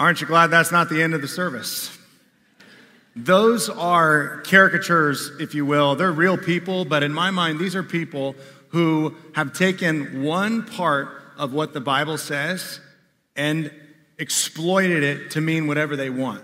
Aren't you glad that's not the end of the service? Those are caricatures, if you will. They're real people, but in my mind, these are people who have taken one part of what the Bible says and exploited it to mean whatever they want.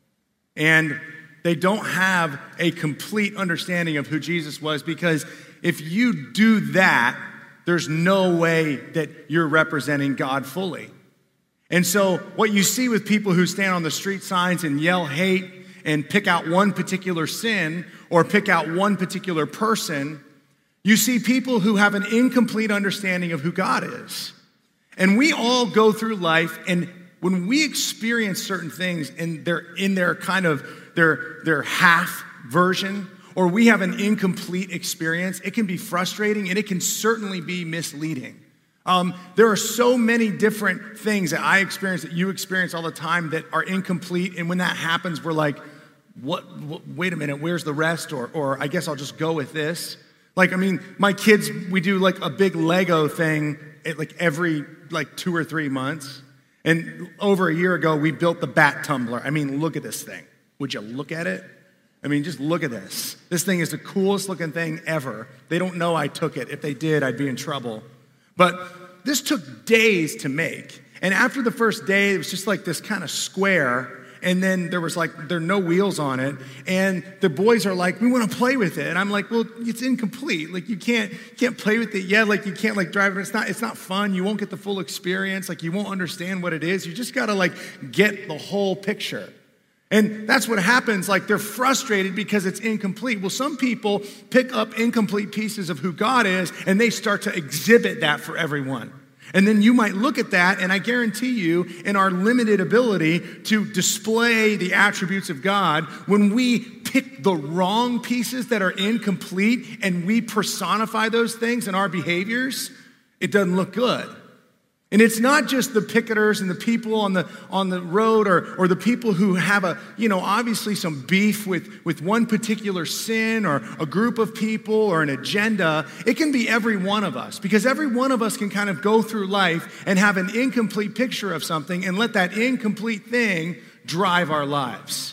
And they don't have a complete understanding of who Jesus was, because if you do that, there's no way that you're representing God fully. And so what you see with people who stand on the street signs and yell hate and pick out one particular sin or pick out one particular person, you see people who have an incomplete understanding of who God is. And we all go through life, and when we experience certain things and they're in their kind of their half version, or we have an incomplete experience, it can be frustrating and it can certainly be misleading. There are so many different things that I experience, that you experience all the time, that are incomplete. And when that happens, we're like, what wait a minute, where's the rest? Or I guess I'll just go with this. Like, I mean, my kids, we do like a big Lego thing every 2 or 3 months. And over a year ago, we built the bat tumbler. I mean, look at this thing. Would you look at it? I mean, just look at this. This thing is the coolest looking thing ever. They don't know I took it. If they did, I'd be in trouble. But this took days to make. And after the first day, it was just like this kind of square. And then there are no wheels on it. And the boys are like, we want to play with it. And I'm like, well, it's incomplete. Like, you can't play with it yet. Like, you can't drive it. It's not fun. You won't get the full experience. Like, you won't understand what it is. You just got to get the whole picture. And that's what happens. They're frustrated because it's incomplete. Well, some people pick up incomplete pieces of who God is, and they start to exhibit that for everyone. And then you might look at that, and I guarantee you, in our limited ability to display the attributes of God, when we pick the wrong pieces that are incomplete and we personify those things in our behaviors, it doesn't look good. And it's not just the picketers and the people on the road or the people who have obviously some beef with one particular sin or a group of people or an agenda. It can be every one of us, because every one of us can kind of go through life and have an incomplete picture of something and let that incomplete thing drive our lives.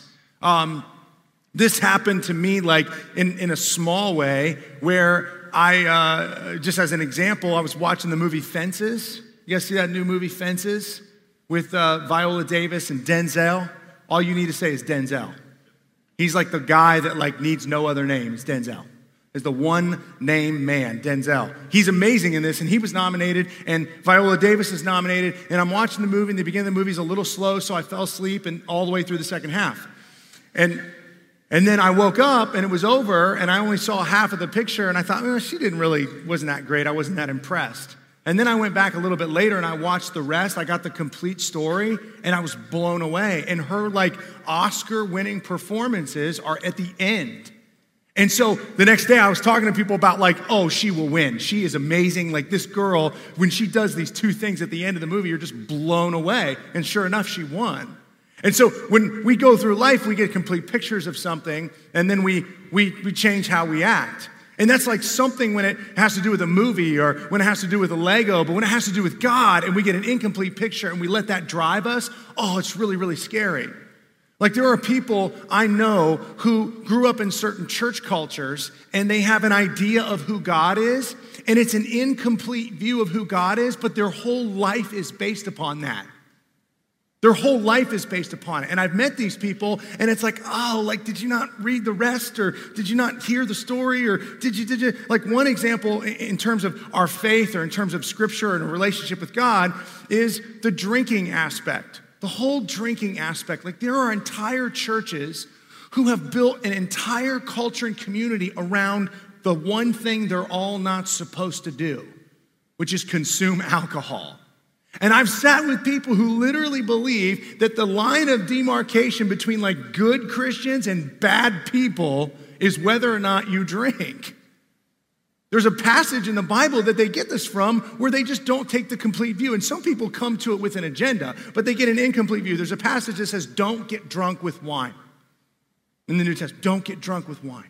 This happened to me in a small way, where I, just as an example, I was watching the movie Fences. You guys see that new movie, Fences, with Viola Davis and Denzel? All you need to say is Denzel. He's like the guy that needs no other name. It's Denzel. It's the one name man, Denzel. He's amazing in this, and he was nominated, and Viola Davis is nominated, and I'm watching the movie, and the beginning of the movie is a little slow, so I fell asleep and all the way through the second half. And then I woke up, and it was over, and I only saw half of the picture, and I thought, she wasn't that great. I wasn't that impressed. And then I went back a little bit later and I watched the rest. I got the complete story and I was blown away. And her Oscar-winning performances are at the end. And so the next day I was talking to people about she will win. She is amazing. This girl, when she does these two things at the end of the movie, you're just blown away. And sure enough, she won. And so when we go through life, we get complete pictures of something, and then we change how we act. And that's something when it has to do with a movie or when it has to do with a Lego, but when it has to do with God and we get an incomplete picture and we let that drive us, it's really, really scary. There are people I know who grew up in certain church cultures and they have an idea of who God is, and it's an incomplete view of who God is, but their whole life is based upon that. Their whole life is based upon it. And I've met these people, and it's did you not read the rest? Or did you not hear the story? Or did you? One example in terms of our faith or in terms of scripture and a relationship with God is the drinking aspect. The whole drinking aspect. There are entire churches who have built an entire culture and community around the one thing they're all not supposed to do, which is consume alcohol. And I've sat with people who literally believe that the line of demarcation between good Christians and bad people is whether or not you drink. There's a passage in the Bible that they get this from where they just don't take the complete view. And some people come to it with an agenda, but they get an incomplete view. There's a passage that says, don't get drunk with wine. In the New Testament, don't get drunk with wine.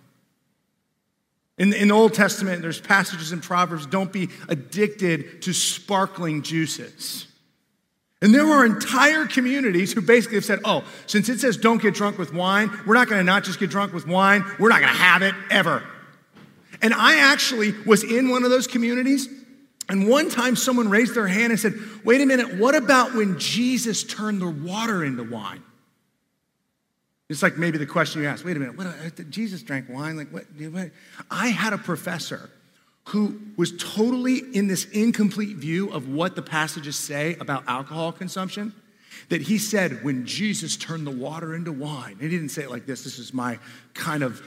In the Old Testament, there's passages in Proverbs, don't be addicted to sparkling juices. And there are entire communities who basically have said, oh, since it says don't get drunk with wine, we're not going to not just get drunk with wine, we're not going to have it ever. And I actually was in one of those communities, and one time someone raised their hand and said, wait a minute, what about when Jesus turned the water into wine? It's like maybe the question you asked, wait a minute, what, Jesus drank wine? Like what? I had a professor who was totally in this incomplete view of what the passages say about alcohol consumption, that he said, when Jesus turned the water into wine, and he didn't say it like this is my kind of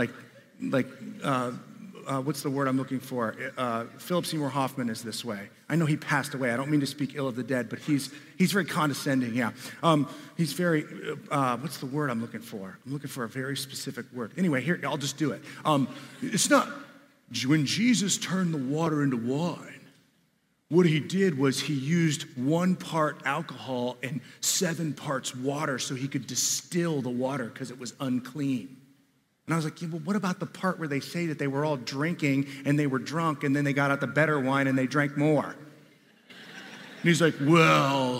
what's the word I'm looking for? Philip Seymour Hoffman is this way. I know he passed away. I don't mean to speak ill of the dead, but he's very condescending, yeah. He's very, what's the word I'm looking for? I'm looking for a very specific word. Anyway, here, I'll just do it. It's not, when Jesus turned the water into wine, what he did was he used 1 part alcohol and 7 parts water so he could distill the water because it was unclean. And I was like, yeah, well, what about the part where they say that they were all drinking and they were drunk and then they got out the better wine and they drank more? And he's like, well,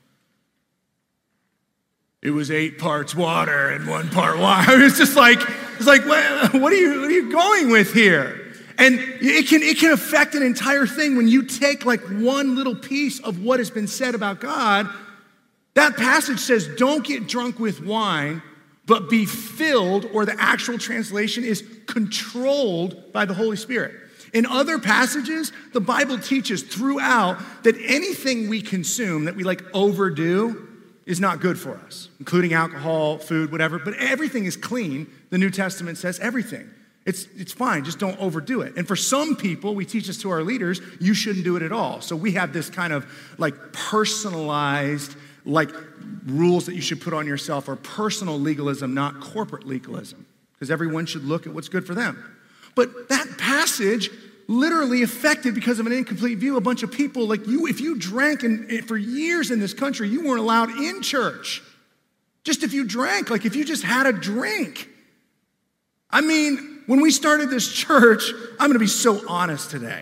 it was 8 parts water and 1 part wine. It's just like, what are you going with here? And it can affect an entire thing when you take like one little piece of what has been said about God. That passage says, don't get drunk with wine, but be filled, or the actual translation is controlled by the Holy Spirit. In other passages, the Bible teaches throughout that anything we consume that we like overdo is not good for us, including alcohol, food, whatever, but everything is clean. The New Testament says everything. It's fine, just don't overdo it. And for some people, we teach this to our leaders, you shouldn't do it at all. So we have this kind of like personalized like rules that you should put on yourself, or personal legalism, not corporate legalism, because everyone should look at what's good for them. But that passage literally affected, because of an incomplete view, a bunch of people. Like you, if you drank for years in this country, you weren't allowed in church. Just if you drank, like if you just had a drink. I mean, when we started this church, I'm gonna be so honest today.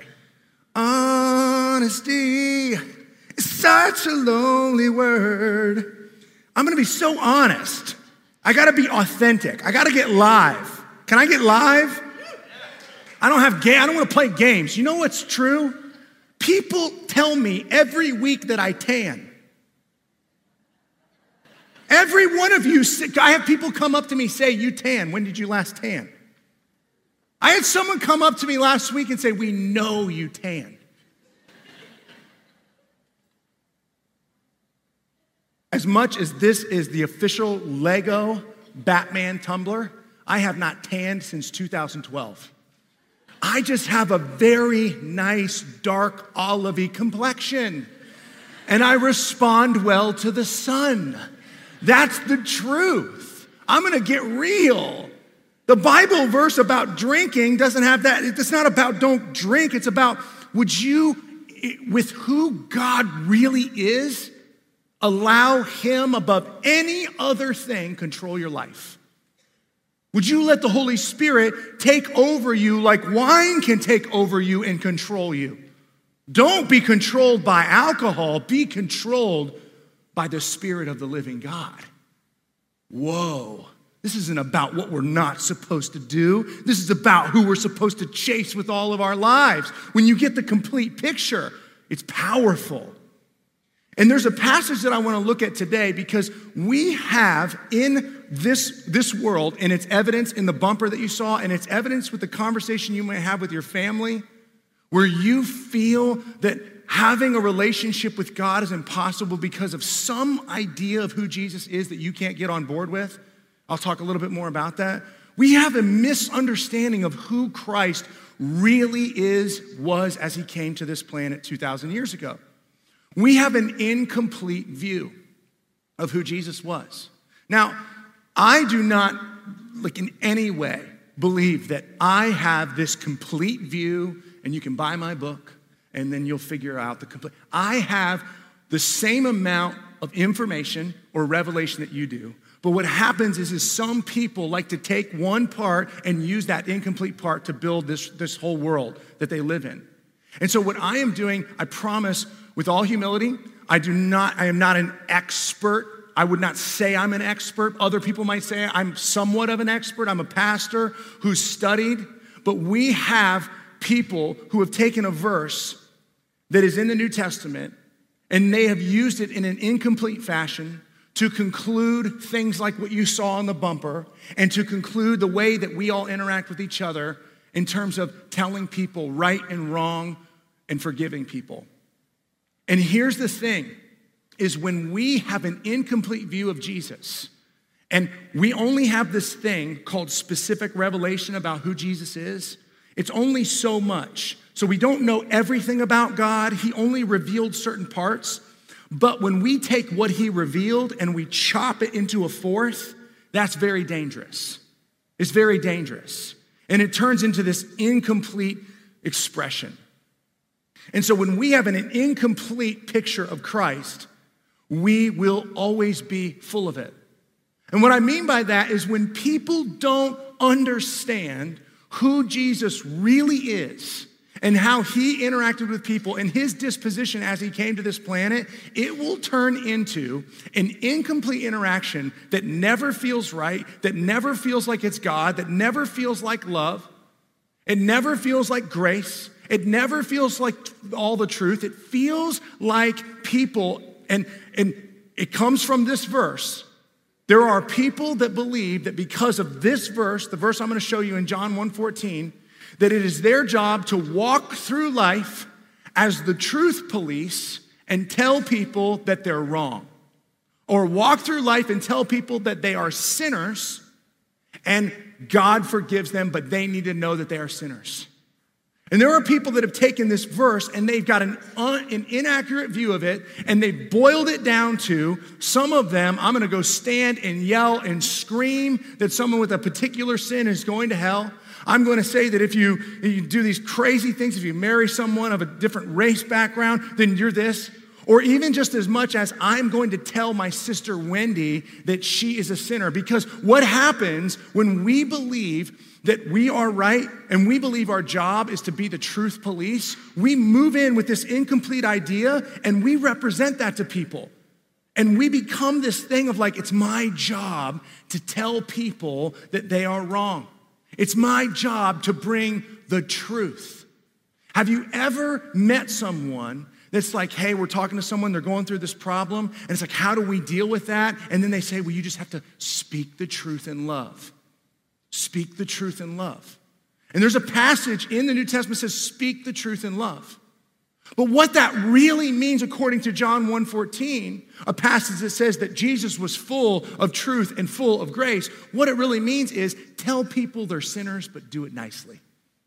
Honesty is such a lonely word. I'm gonna be so honest. I gotta be authentic. I gotta get live. Can I get live? I don't wanna play games. You know what's true? People tell me every week that I tan. Every one of you, I have people come up to me say, you tan. When did you last tan? I had someone come up to me last week and say, we know you tan. As much as this is the official Lego Batman tumbler, I have not tanned since 2012. I just have a very nice, dark, olivey complexion. And I respond well to the sun. That's the truth. I'm gonna get real. The Bible verse about drinking doesn't have that. It's not about don't drink. It's about, would you, with who God really is, allow him above any other thing control your life? Would you let the Holy Spirit take over you like wine can take over you and control you? Don't be controlled by alcohol. Be controlled by the Spirit of the living God. Whoa. This isn't about what we're not supposed to do. This is about who we're supposed to chase with all of our lives. When you get the complete picture, it's powerful. And there's a passage that I want to look at today, because we have in this world, and it's evidence in the bumper that you saw, and it's evidence with the conversation you might have with your family, where you feel that having a relationship with God is impossible because of some idea of who Jesus is that you can't get on board with. I'll talk a little bit more about that. We have a misunderstanding of who Christ really was as he came to this planet 2,000 years ago. We have an incomplete view of who Jesus was. Now, I do not, in any way, believe that I have this complete view, and you can buy my book, and then you'll figure out the complete. I have the same amount of information or revelation that you do. But what happens is some people like to take one part and use that incomplete part to build this whole world that they live in. And so what I am doing, I promise with all humility, I am not an expert. I would not say I'm an expert. Other people might say I'm somewhat of an expert. I'm a pastor who's studied. But we have people who have taken a verse that is in the New Testament and they have used it in an incomplete fashion to conclude things like what you saw on the bumper and to conclude the way that we all interact with each other in terms of telling people right and wrong and forgiving people. And here's the thing, is when we have an incomplete view of Jesus and we only have this thing called specific revelation about who Jesus is, it's only so much. So we don't know everything about God. He only revealed certain parts. But when we take what he revealed and we chop it into a fourth, that's very dangerous. It's very dangerous. And it turns into this incomplete expression. And so when we have an incomplete picture of Christ, we will always be full of it. And what I mean by that is when people don't understand who Jesus really is and how he interacted with people and his disposition as he came to this planet, it will turn into an incomplete interaction that never feels right, that never feels like it's God, that never feels like love. It never feels like grace. It never feels like all the truth. It feels like people, and it comes from this verse. There are people that believe that because of this verse, the verse I'm going to show you in John 1:14, that it is their job to walk through life as the truth police and tell people that they're wrong. Or walk through life and tell people that they are sinners and God forgives them, but they need to know that they are sinners. And there are people that have taken this verse and they've got an inaccurate view of it and they've boiled it down to, some of them, I'm going to go stand and yell and scream that someone with a particular sin is going to hell. I'm going to say that if you do these crazy things, if you marry someone of a different race background, then you're this. Or even just as much as I'm going to tell my sister Wendy that she is a sinner. Because what happens when we believe that we are right and we believe our job is to be the truth police, we move in with this incomplete idea and we represent that to people. And we become this thing of like, it's my job to tell people that they are wrong. It's my job to bring the truth. Have you ever met someone that's like, hey, we're talking to someone, they're going through this problem, and it's like, how do we deal with that? And then they say, well, you just have to speak the truth in love. Speak the truth in love. And there's a passage in the New Testament that says, speak the truth in love. But what that really means, according to John 1:14, a passage that says that Jesus was full of truth and full of grace, what it really means is tell people they're sinners, but do it nicely.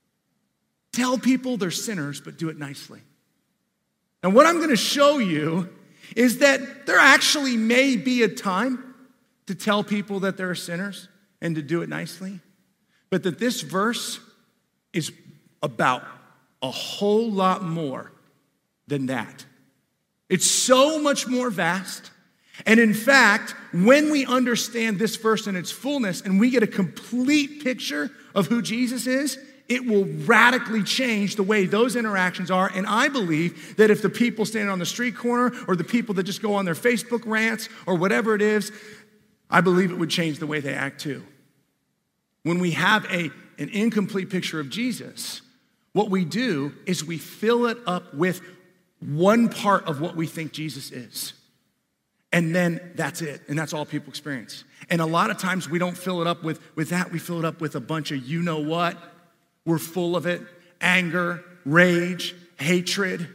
Tell people they're sinners, but do it nicely. And what I'm going to show you is that there actually may be a time to tell people that they're sinners and to do it nicely, but that this verse is about a whole lot more than that. It's so much more vast. And in fact, when we understand this verse in its fullness and we get a complete picture of who Jesus is, it will radically change the way those interactions are. And I believe that if the people standing on the street corner or the people that just go on their Facebook rants or whatever it is, I believe it would change the way they act too. When we have an incomplete picture of Jesus, what we do is we fill it up with one part of what we think Jesus is. And then that's it. And that's all people experience. And a lot of times we don't fill it up with that. We fill it up with a bunch of you know what. We're full of it. Anger, rage, hatred.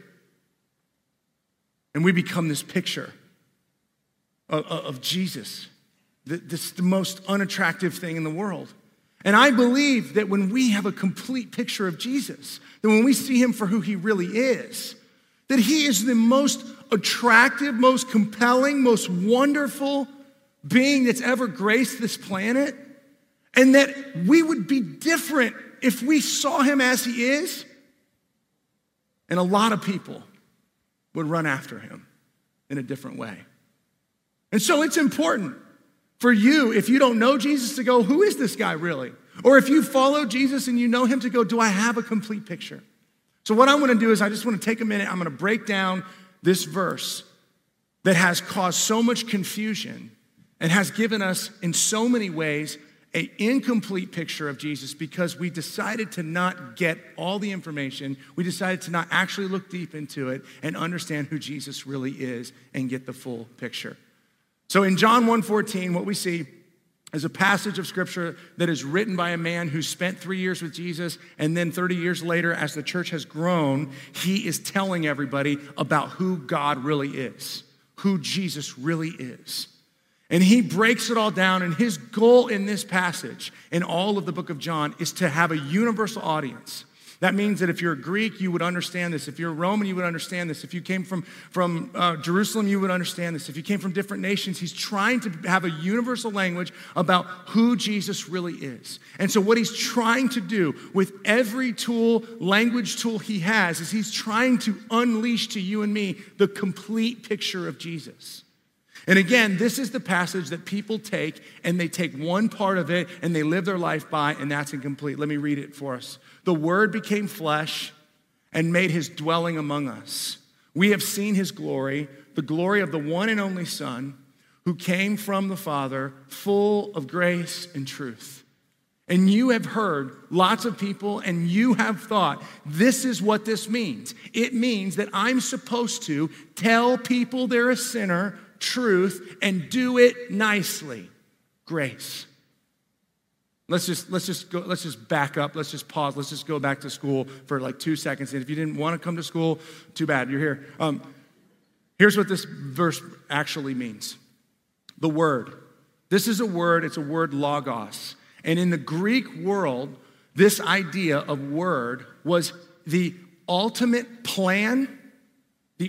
And we become this picture of Jesus. This the most unattractive thing in the world. And I believe that when we have a complete picture of Jesus, that when we see him for who he really is, that he is the most attractive, most compelling, most wonderful being that's ever graced this planet, and that we would be different if we saw him as he is. And a lot of people would run after him in a different way. And so it's important for you, if you don't know Jesus, to go, who is this guy really? Or if you follow Jesus and you know him, to go, do I have a complete picture? So what I want to do is I just want to take a minute. I'm going to break down this verse that has caused so much confusion and has given us in so many ways an incomplete picture of Jesus because we decided to not get all the information. We decided to not actually look deep into it and understand who Jesus really is and get the full picture. So in John 1:14, what we see is a passage of scripture that is written by a man who spent 3 years with Jesus, and then 30 years later, as the church has grown, he is telling everybody about who God really is, who Jesus really is. And he breaks it all down, and his goal in this passage, in all of the book of John, is to have a universal audience. That means that if you're a Greek, you would understand this. If you're a Roman, you would understand this. If you came from Jerusalem, you would understand this. If you came from different nations, he's trying to have a universal language about who Jesus really is. And so what he's trying to do with every tool, language tool he has, is he's trying to unleash to you and me the complete picture of Jesus. And again, this is the passage that people take, and they take one part of it, and they live their life by, and that's incomplete. Let me read it for us. The Word became flesh and made his dwelling among us. We have seen his glory, the glory of the one and only Son, who came from the Father, full of grace and truth. And you have heard lots of people, and you have thought, this is what this means. It means that I'm supposed to tell people they're a sinner, truth, and do it nicely. Grace. Let's just back up. Let's just pause. Let's just go back to school for like 2 seconds. And if you didn't want to come to school, too bad, you're here. Here's what this verse actually means. The word. This is a word, it's a word logos. And in the Greek world, this idea of word was the ultimate plan, and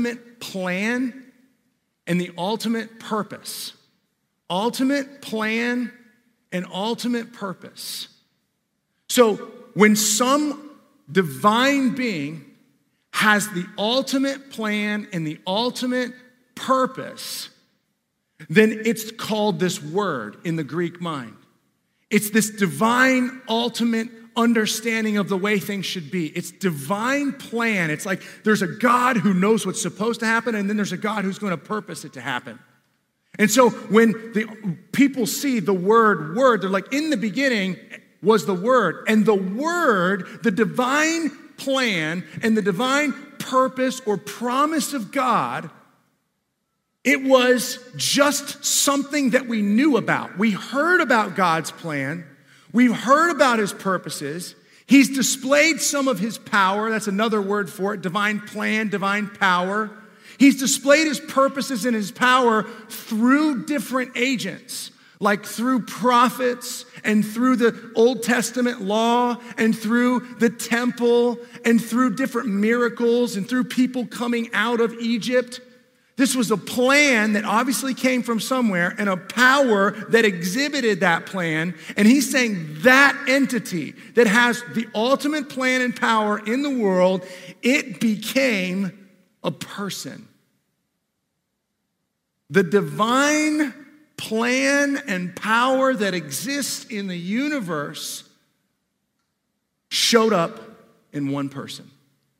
the ultimate purpose. Ultimate plan and ultimate purpose. So when some divine being has the ultimate plan and the ultimate purpose, then it's called this word in the Greek mind. It's this divine ultimate understanding of the way things should be. It's divine plan. It's like there's a God who knows what's supposed to happen, and then there's a God who's going to purpose it to happen. And so when the people see the word, they're like, in the beginning was the Word. And the Word, the divine plan and the divine purpose or promise of God, it was just something that we knew about. We heard about God's plan. We've heard about his purposes. He's displayed some of his power. That's another word for it, divine plan, divine power. He's displayed his purposes and his power through different agents, like through prophets and through the Old Testament law and through the temple and through different miracles and through people coming out of Egypt. This was a plan that obviously came from somewhere and a power that exhibited that plan. And he's saying that entity that has the ultimate plan and power in the world, it became a person. The divine plan and power that exists in the universe showed up in one person.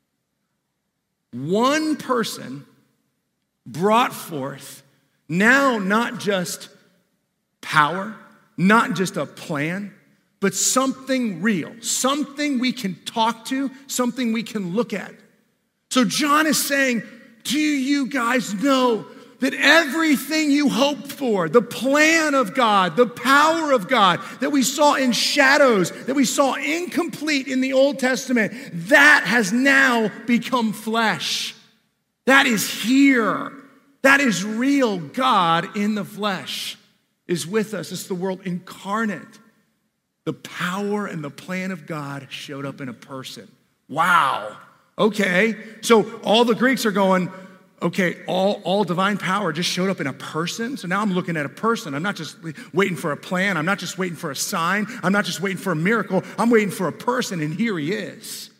One person brought forth now not just power, not just a plan, but something real, something we can talk to, something we can look at. So John is saying, do you guys know that everything you hoped for, the plan of God, the power of God that we saw in shadows, that we saw incomplete in the Old Testament, that has now become flesh. That is here. That is real. God in the flesh is with us. It's the world incarnate. The power and the plan of God showed up in a person. Wow. Okay. So all the Greeks are going, okay, all divine power just showed up in a person. So now I'm looking at a person. I'm not just waiting for a plan. I'm not just waiting for a sign. I'm not just waiting for a miracle. I'm waiting for a person, and here he is.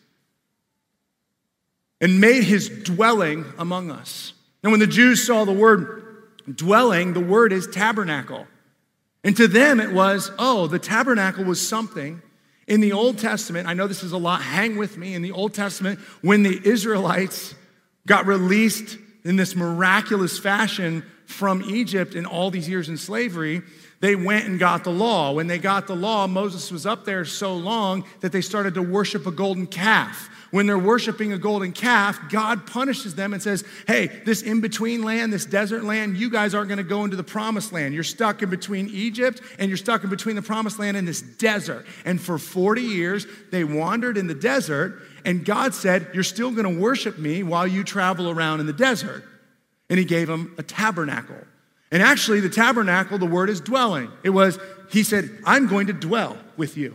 And made his dwelling among us. Now, when the Jews saw the word dwelling, the word is tabernacle. And to them it was, the tabernacle was something In the Old Testament, I know this is a lot, hang with me. In the Old Testament, when the Israelites got released in this miraculous fashion from Egypt in all these years in slavery, they went and got the law. When they got the law, Moses was up there so long that they started to worship a golden calf. When they're worshiping a golden calf, God punishes them and says, hey, this in-between land, this desert land, you guys aren't going to go into the promised land. You're stuck in between Egypt and you're stuck in between the promised land and this desert. And for 40 years, they wandered in the desert, and God said, you're still going to worship me while you travel around in the desert. And he gave them a tabernacle. And actually, the tabernacle, the word is dwelling. He said, I'm going to dwell with you.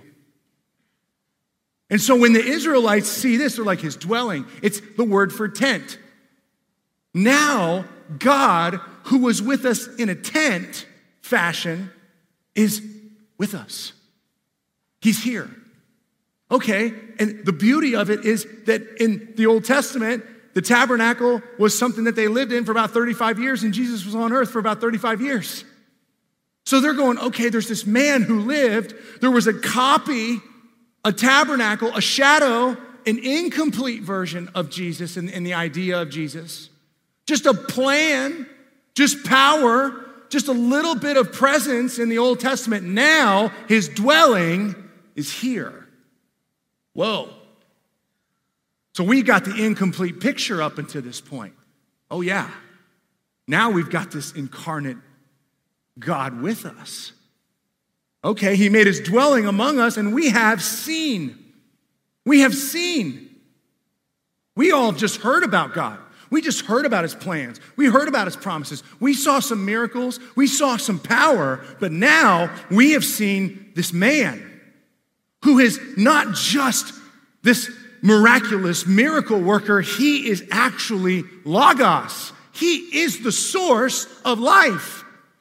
And so when the Israelites see this, they're like, his dwelling. It's the word for tent. Now, God, who was with us in a tent fashion, is with us. He's here. Okay, and the beauty of it is that in the Old Testament, the tabernacle was something that they lived in for about 35 years, and Jesus was on earth for about 35 years. So they're going, okay, there's this man who lived. There was a copy, a tabernacle, a shadow, an incomplete version of Jesus and the idea of Jesus. Just a plan, just power, just a little bit of presence in the Old Testament. Now his dwelling is here. Whoa. So we got the incomplete picture up until this point. Oh yeah. Now we've got this incarnate God with us. Okay, he made his dwelling among us, and we have seen. We have seen. We all just heard about God. We just heard about his plans. We heard about his promises. We saw some miracles. We saw some power. But now we have seen this man who is not just this miraculous miracle worker. He is actually Logos. He is the source of life.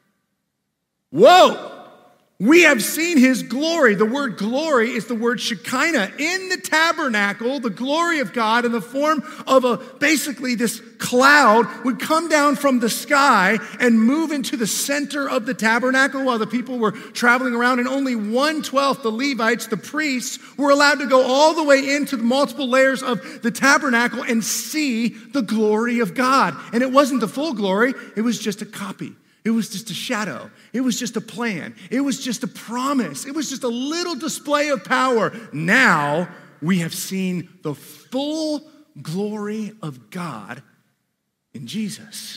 Whoa. We have seen his glory. The word glory is the word Shekinah. In the tabernacle, the glory of God in the form of basically this cloud would come down from the sky and move into the center of the tabernacle while the people were traveling around, and only 1/12, the Levites, the priests, were allowed to go all the way into the multiple layers of the tabernacle and see the glory of God. And it wasn't the full glory, it was just a copy. It was just a shadow. It was just a plan. It was just a promise. It was just a little display of power. Now we have seen the full glory of God in Jesus.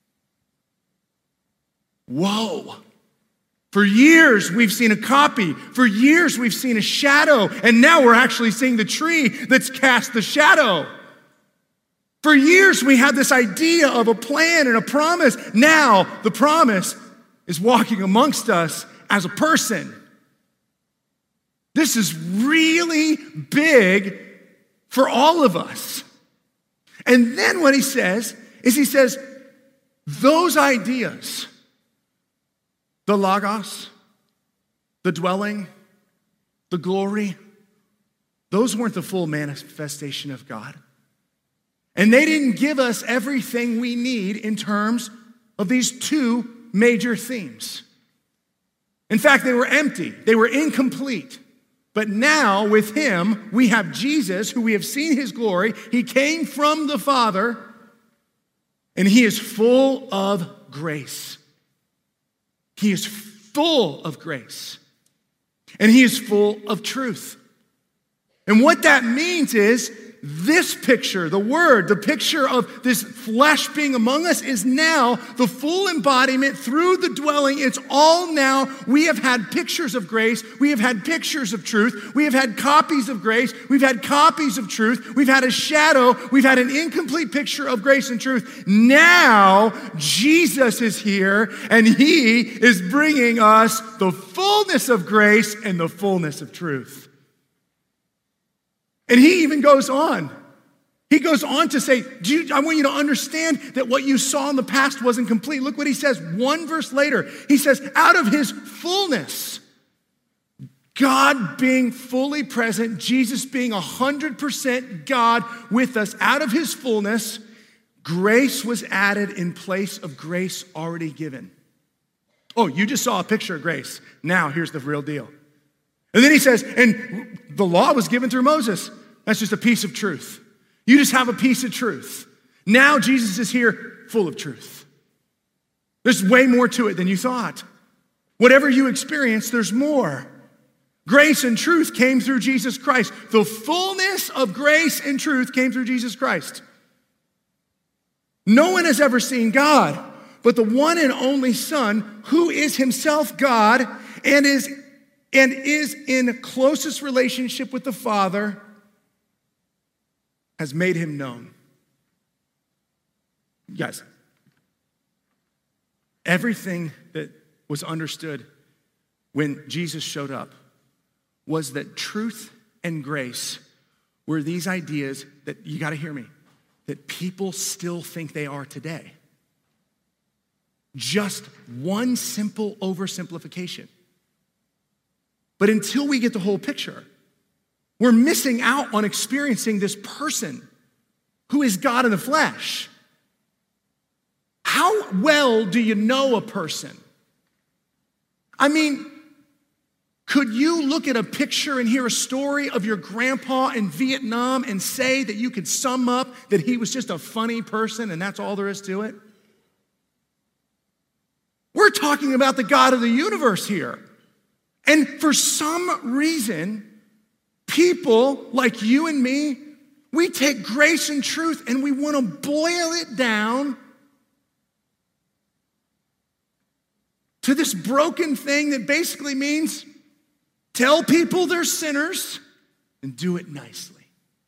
Whoa. For years we've seen a copy. For years we've seen a shadow. And now we're actually seeing the tree that's cast the shadow. For years, we had this idea of a plan and a promise. Now, the promise is walking amongst us as a person. This is really big for all of us. And then what he says is those ideas, the Logos, the dwelling, the glory, those weren't the full manifestation of God. And they didn't give us everything we need in terms of these two major themes. In fact, they were empty. They were incomplete. But now with him, we have Jesus, who we have seen his glory. He came from the Father, and he is full of grace. He is full of grace. And he is full of truth. And what that means is, this picture, the picture of this flesh being among us is now the full embodiment through the dwelling. It's all now. We have had pictures of grace. We have had pictures of truth. We have had copies of grace. We've had copies of truth. We've had a shadow. We've had an incomplete picture of grace and truth. Now, Jesus is here, and he is bringing us the fullness of grace and the fullness of truth. And he even goes on. He goes on to say, I want you to understand that what you saw in the past wasn't complete. Look what he says, one verse later. He says, out of his fullness, God being fully present, Jesus being 100% God with us, out of his fullness, grace was added in place of grace already given. Oh, you just saw a picture of grace. Now here's the real deal. And then he says, and the law was given through Moses. That's just a piece of truth. You just have a piece of truth. Now Jesus is here full of truth. There's way more to it than you thought. Whatever you experience, there's more. Grace and truth came through Jesus Christ. The fullness of grace and truth came through Jesus Christ. No one has ever seen God, but the one and only Son, who is himself God and is in closest relationship with the Father, has made him known. Guys, everything that was understood when Jesus showed up was that truth and grace were these ideas that, you got to hear me, that people still think they are today. Just one simple oversimplification. But until we get the whole picture, we're missing out on experiencing this person who is God in the flesh. How well do you know a person? I mean, could you look at a picture and hear a story of your grandpa in Vietnam and say that you could sum up that he was just a funny person and that's all there is to it? We're talking about the God of the universe here. And for some reason, people like you and me, we take grace and truth and we want to boil it down to this broken thing that basically means tell people they're sinners and do it nicely.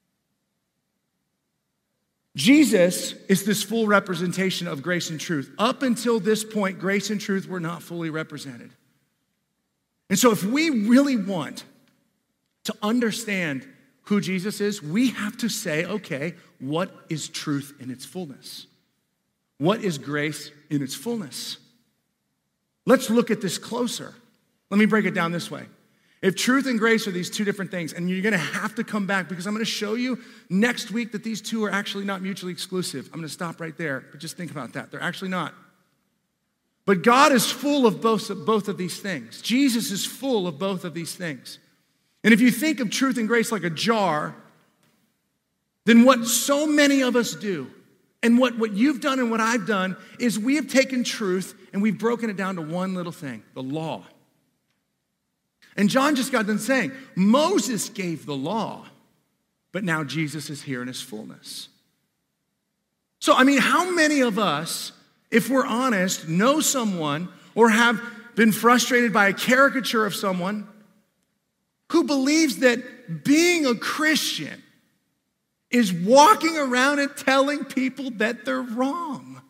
Jesus is this full representation of grace and truth. Up until this point, grace and truth were not fully represented. And so if we really want to understand who Jesus is, we have to say, okay, what is truth in its fullness? What is grace in its fullness? Let's look at this closer. Let me break it down this way. If truth and grace are these two different things, and you're going to have to come back because I'm going to show you next week that these two are actually not mutually exclusive. I'm going to stop right there, but just think about that. They're actually not. But God is full of both of these things. Jesus is full of both of these things. And if you think of truth and grace like a jar, then what so many of us do, and what you've done and what I've done, is we have taken truth and we've broken it down to one little thing, the law. And John just got done saying, Moses gave the law, but now Jesus is here in his fullness. So, I mean, how many of us, if we're honest, know someone or have been frustrated by a caricature of someone who believes that being a Christian is walking around and telling people that they're wrong?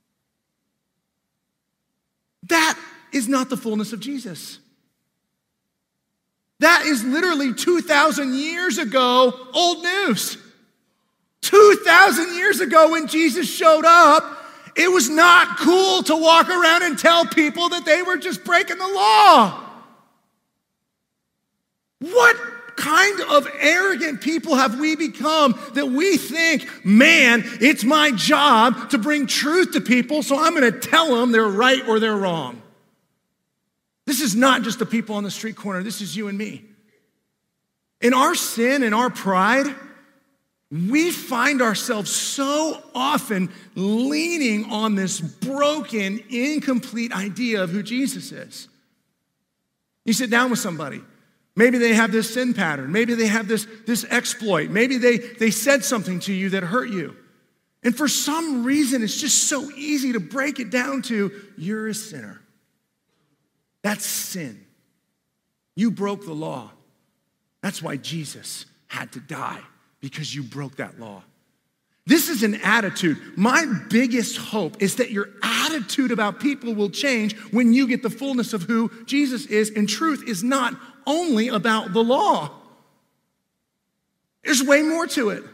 That is not the fullness of Jesus. That is literally 2,000 years ago, old news. 2,000 years ago when Jesus showed up, it was not cool to walk around and tell people that they were just breaking the law. What kind of arrogant people have we become that we think, man, it's my job to bring truth to people, so I'm going to tell them they're right or they're wrong. This is not just the people on the street corner. This is you and me. In our sin and our pride, we find ourselves so often leaning on this broken, incomplete idea of who Jesus is. You sit down with somebody. Maybe they have this sin pattern. Maybe they have this exploit. Maybe they said something to you that hurt you. And for some reason, it's just so easy to break it down to, you're a sinner. That's sin. You broke the law. That's why Jesus had to die, because you broke that law. This is an attitude. My biggest hope is that your attitude about people will change when you get the fullness of who Jesus is, and truth is not only about the law. There's way more to it.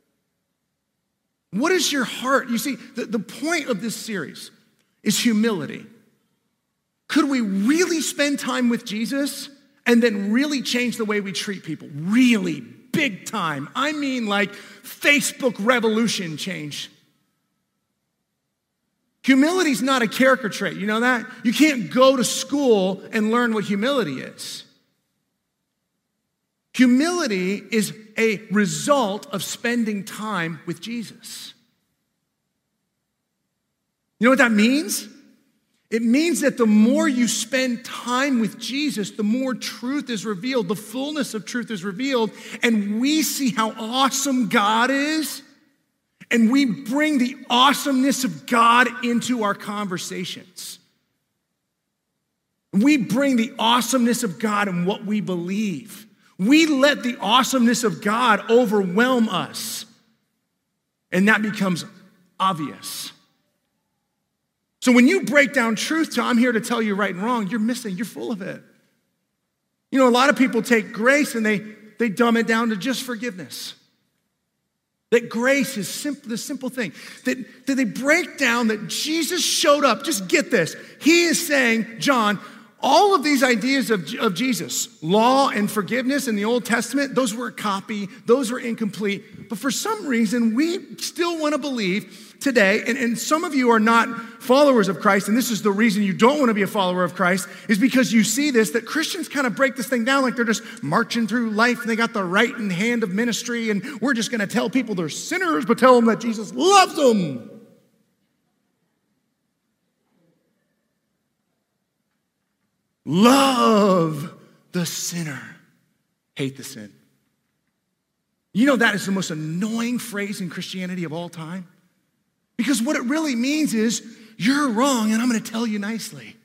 What is your heart? You see, the point of this series is humility. Could we really spend time with Jesus and then really change the way we treat people? Really big time. I mean like Facebook revolution change. Humility is not a character trait. You know that? You can't go to school and learn what humility is. Humility is a result of spending time with Jesus. You know what that means? It means that the more you spend time with Jesus, the more truth is revealed, the fullness of truth is revealed, and we see how awesome God is, and we bring the awesomeness of God into our conversations. We bring the awesomeness of God in what we believe. We let the awesomeness of God overwhelm us, and that becomes obvious. So when you break down truth to, I'm here to tell you right and wrong, you're full of it. You know, a lot of people take grace and they dumb it down to just forgiveness. That grace is the simple thing. That they break down that Jesus showed up. Just get this. He is saying, John, all of these ideas of Jesus, law and forgiveness in the Old Testament, those were a copy, those were incomplete. But for some reason, we still want to believe today, and some of you are not followers of Christ, and this is the reason you don't want to be a follower of Christ, is because you see this, that Christians kind of break this thing down like they're just marching through life, and they got the right hand of ministry, and we're just going to tell people they're sinners, but tell them that Jesus loves them. Love the sinner, hate the sin. You know that is the most annoying phrase in Christianity of all time. Because what it really means is, you're wrong and I'm going to tell you nicely.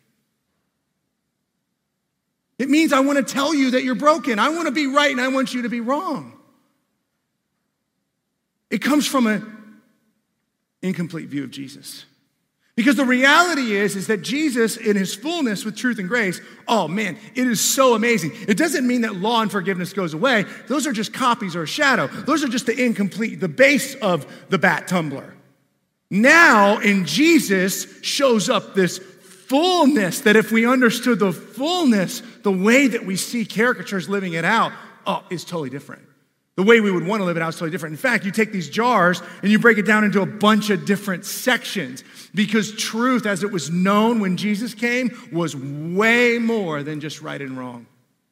It means I want to tell you that you're broken. I want to be right and I want you to be wrong. It comes from an incomplete view of Jesus. Because the reality is that Jesus, in his fullness with truth and grace, oh man, it is so amazing. It doesn't mean that law and forgiveness goes away. Those are just copies or a shadow. Those are just the base of the bat tumbler. Now, in Jesus, shows up this fullness that if we understood the fullness, the way that we see caricatures living it out, is totally different. The way we would want to live it out is totally different. In fact, you take these jars and you break it down into a bunch of different sections because truth, as it was known when Jesus came, was way more than just right and wrong.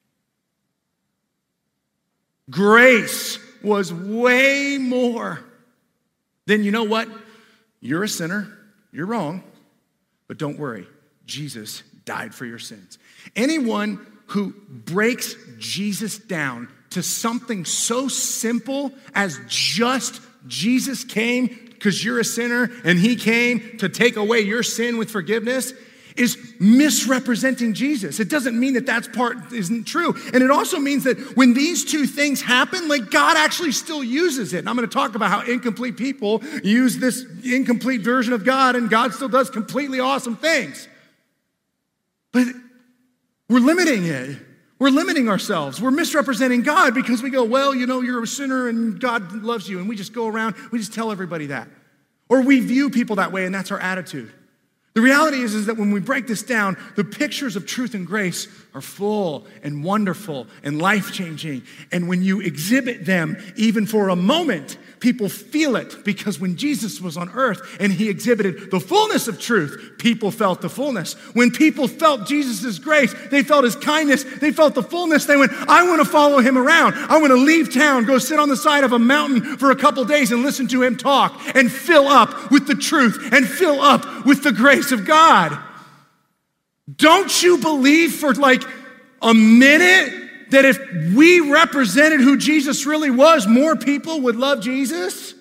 Grace was way more than, you know what? You're a sinner, you're wrong, but don't worry, Jesus died for your sins. Anyone who breaks Jesus down to something so simple as just Jesus came because you're a sinner and he came to take away your sin with forgiveness is misrepresenting Jesus. It doesn't mean that part isn't true. And it also means that when these two things happen, like God actually still uses it. And I'm going to talk about how incomplete people use this incomplete version of God, and God still does completely awesome things. But we're limiting it. We're limiting ourselves. We're misrepresenting God because we go, well, you know, you're a sinner and God loves you. And we just go around, we just tell everybody that. Or we view people that way and that's our attitude. The reality is that when we break this down, the pictures of truth and grace are full and wonderful and life-changing. And when you exhibit them, even for a moment, people feel it, because when Jesus was on earth and he exhibited the fullness of truth, people felt the fullness. When people felt Jesus' grace, they felt his kindness, they felt the fullness. They went, I want to follow him around. I want to leave town, go sit on the side of a mountain for a couple days and listen to him talk and fill up with the truth and fill up with the grace of God. Don't you believe for like a minute that if we represented who Jesus really was, more people would love Jesus?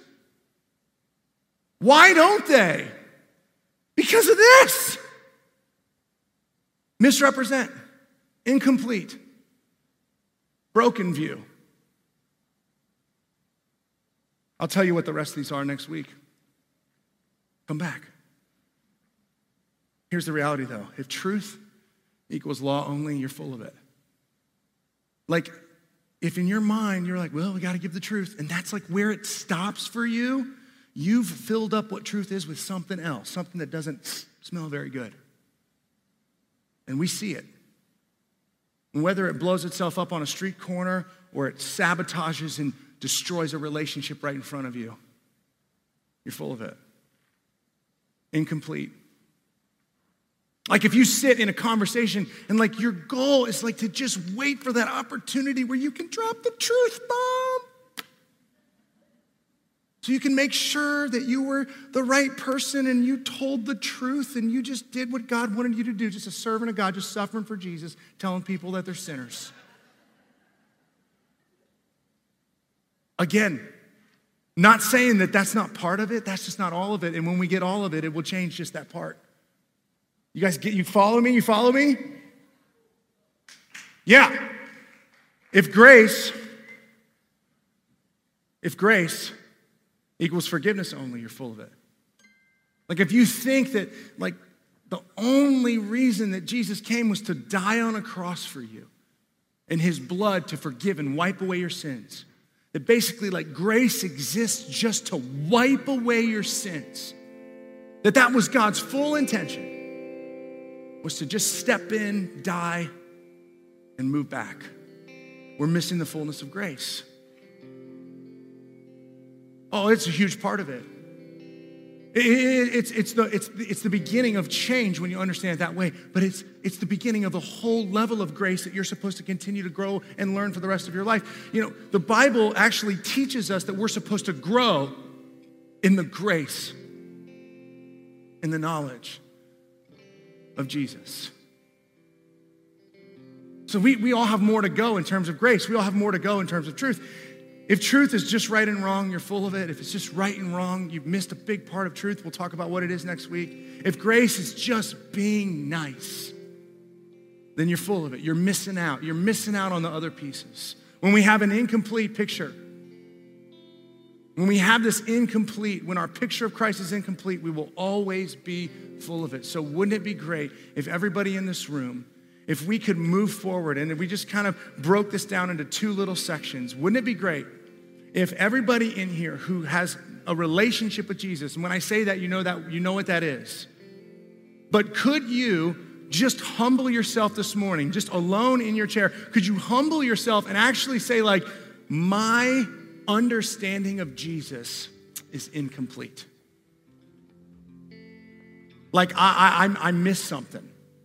Why don't they? Because of this. Misrepresent, incomplete, broken view. I'll tell you what the rest of these are next week. Come back. Here's the reality though. If truth equals law only, you're full of it. Like, if in your mind you're like, well, we got to give the truth, and that's like where it stops for you, you've filled up what truth is with something else, something that doesn't smell very good. And we see it. And whether it blows itself up on a street corner or it sabotages and destroys a relationship right in front of you, you're full of it. Incomplete. Like if you sit in a conversation and like your goal is like to just wait for that opportunity where you can drop the truth bomb. So you can make sure that you were the right person and you told the truth and you just did what God wanted you to do, just a servant of God, just suffering for Jesus, telling people that they're sinners. Again, not saying that that's not part of it, that's just not all of it. And when we get all of it, it will change just that part. You guys you follow me? You follow me? Yeah. If grace equals forgiveness only, you're full of it. Like if you think that like the only reason that Jesus came was to die on a cross for you and his blood to forgive and wipe away your sins, that basically like grace exists just to wipe away your sins, that was God's full intention, was to just step in, die, and move back. We're missing the fullness of grace. Oh, it's a huge part of it. It's the beginning of change when you understand it that way, but it's the beginning of the whole level of grace that you're supposed to continue to grow and learn for the rest of your life. You know, the Bible actually teaches us that we're supposed to grow in the grace, in the knowledge of Jesus. So we all have more to go in terms of grace. We all have more to go in terms of truth. If truth is just right and wrong, you're full of it. If it's just right and wrong, you've missed a big part of truth. We'll talk about what it is next week. If grace is just being nice, then you're full of it. You're missing out. You're missing out on the other pieces. When we have an incomplete picture, when we have this incomplete, when our picture of Christ is incomplete, we will always be full of it. So wouldn't it be great if everybody in this room, if we could move forward and if we just kind of broke this down into two little sections? Wouldn't it be great if everybody in here who has a relationship with Jesus, and when I say that, you know what that is. But could you just humble yourself this morning, just alone in your chair, could you humble yourself and actually say like, my understanding of Jesus is incomplete. Like I missed something.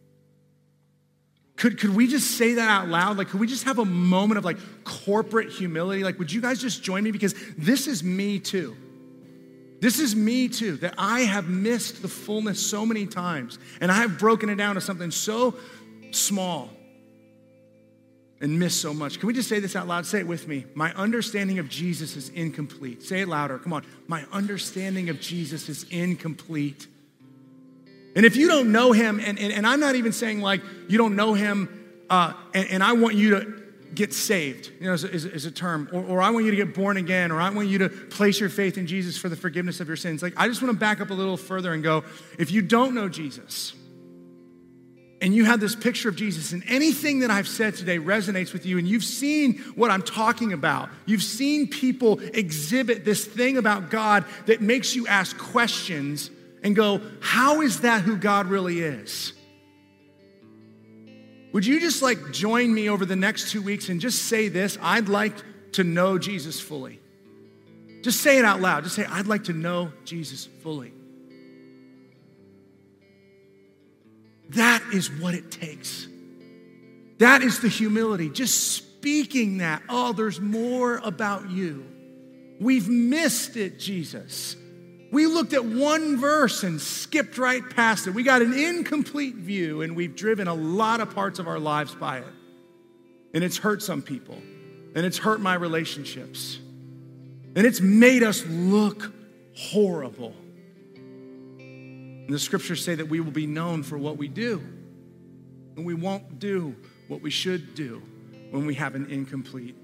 Could we just say that out loud? Like, could we just have a moment of like corporate humility? Like, would you guys just join me? Because this is me too. This is me too, that I have missed the fullness so many times. And I have broken it down to something so small and missed so much. Can we just say this out loud? Say it with me. My understanding of Jesus is incomplete. Say it louder. Come on. My understanding of Jesus is incomplete. And if you don't know him, and I'm not even saying like you don't know him, and I want you to get saved, you know, is a term, or I want you to get born again, or I want you to place your faith in Jesus for the forgiveness of your sins. Like, I just want to back up a little further and go, if you don't know Jesus, and you have this picture of Jesus, and anything that I've said today resonates with you, and you've seen what I'm talking about, you've seen people exhibit this thing about God that makes you ask questions and go, how is that who God really is? Would you just like join me over the next 2 weeks and just say this? I'd like to know Jesus fully. Just say it out loud. Just say, I'd like to know Jesus fully. That is what it takes. That is the humility. Just speaking that. Oh, there's more about you. We've missed it, Jesus. We looked at one verse and skipped right past it. We got an incomplete view, and we've driven a lot of parts of our lives by it. And it's hurt some people. And it's hurt my relationships. And it's made us look horrible. And the scriptures say that we will be known for what we do. And we won't do what we should do when we have an incomplete